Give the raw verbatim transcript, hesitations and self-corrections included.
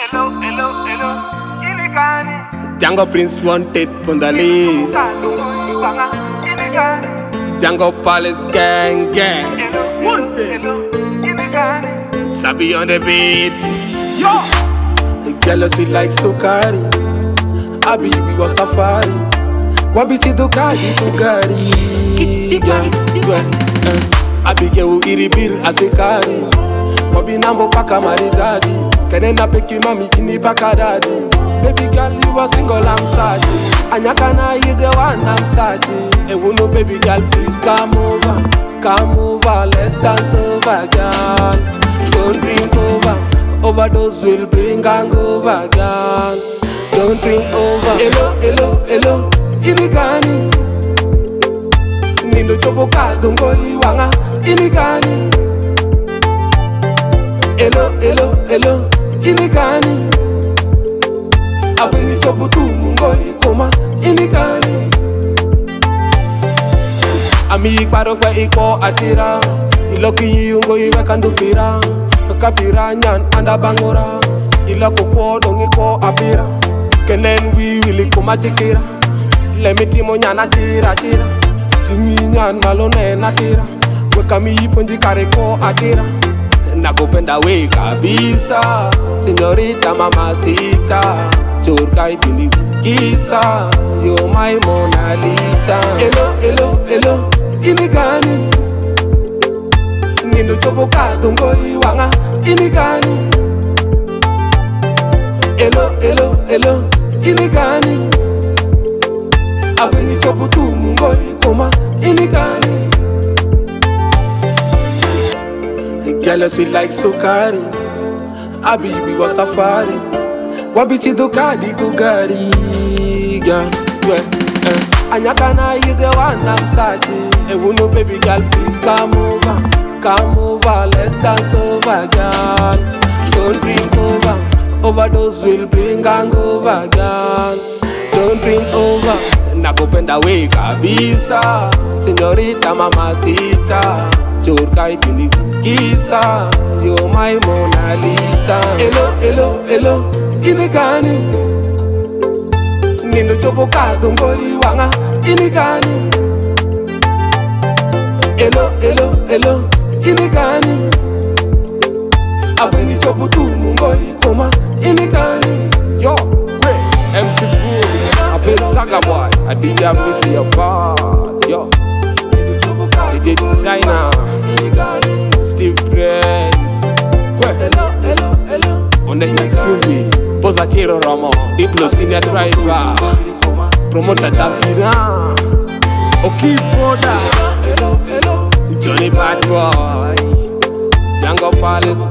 hello, hello, hello. Inikani. Django Prince wanted from the list. Django Palace gang gang. Hello, Wanted. hello, Inikani. Sabi on the beat. Yo. The girl sweet like sukari. Habibi wa safari. Wabiti Ducati Bugatti. It's different, it's different. Abige u iribir asekari. Wabi nambo paka maridadi. Kenena peki mami ini paka dadi. Baby girl you a single I'm searching. Anyakana you the one I'm searching. E no baby girl please come over. Come over let's dance over girl. Don't drink over. Overdose will bring hangover girl. Don't drink over. Hello, hello, hello. Inikani. Nindo chopo kadongo iwanga. Inikani. Hello, hello, hello. Inikani. Aveni chopo tumungo ikoma. Inikani. Ami ikparo kwa iko atira. Iloki yungo iwe kandupira. Kapira nyan anda bangora. Iloko kwa dongi ko apira. Kenen wi wili kuma chikira. Lemiti mo nyana chira chira. Tingi nyan malone na tira. Weka mi iponji kare ko atira. Nakupenda we kabisa. Señorita mamacita. Churka ipindi kisa. You're my Mona Lisa. Hello, hello, hello. Inikani. Nindo chopo kadongo iwanga. Inikani. Hello, hello, hello. Inikani. Aveni chopo tumungo ikoma. Inikani. Girl sweet like sukari. Habibi wa safari. Wabiti Ducati Bugatti. Girl, yeah, eh. Anyakana you the one I'm searching. E no baby girl please come over. Come over let's dance over girl. Don't drink over. Overdose will bring hangover girl. Don't drink over. Nakupenda we kabisa. Señorita mamacita. Churka ipindi kisa. You're my Mona Lisa. Hello, hello, hello. Inikani. Nindo chopo kadongo iwanga. Inikani. Hello, hello, hello. Inikani. Aveni chopo tumungo ikoma. Inikani. Yo, we M C Boom. I be Saga boy. I D J Missy your part. Yo, D J Designer. Steve Prince. Hello, hello, hello. On the next movie, Posa Ciro Romo, Diplo Senior Driver, Promoter Davina, Oki Boda, Hello, hello. Johnny Bad Boy, Django Palace